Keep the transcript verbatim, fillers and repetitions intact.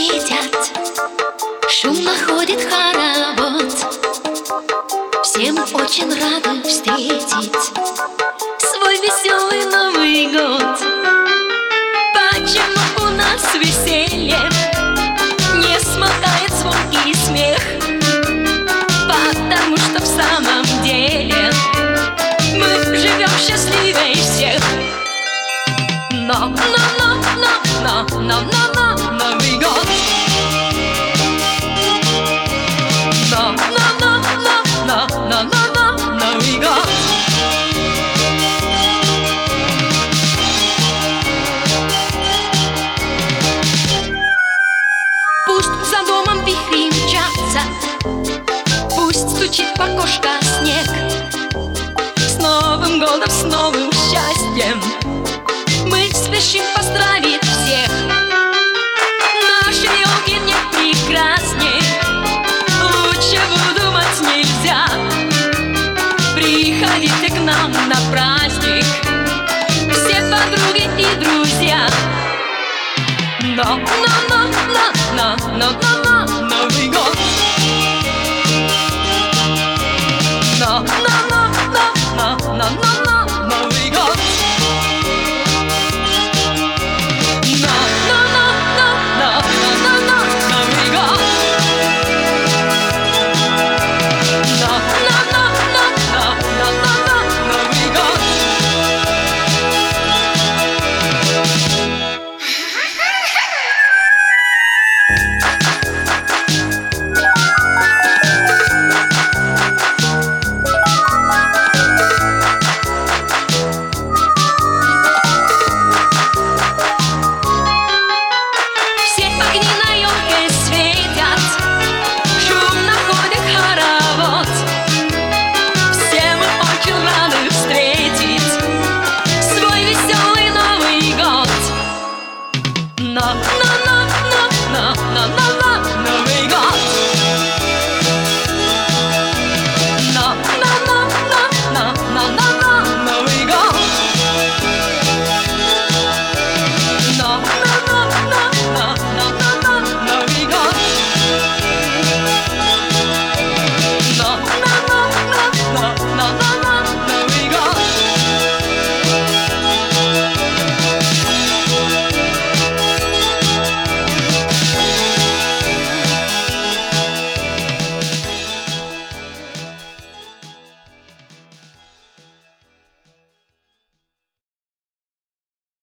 сидят, шумно ходит хоровод. Все мы очень рады встретить свой веселый Новый год. Почему у нас веселье не смолкает звон и смех? Потому что в самом деле мы живем счастливее всех. Но, но, но, но, но, но, но, но, Новый год. Но, но, но, но, но, но, но, но, Новый год. Пусть за домом вихри мчатся, пусть стучит в окошко снег. С Новым годом, с новым счастьем мы спешим поздравить всех. Наши елки не прекрасней, лучшего думать нельзя. Приходите к нам на праздник, все подруги и друзья. Но, но, но, но, но, но, но, но.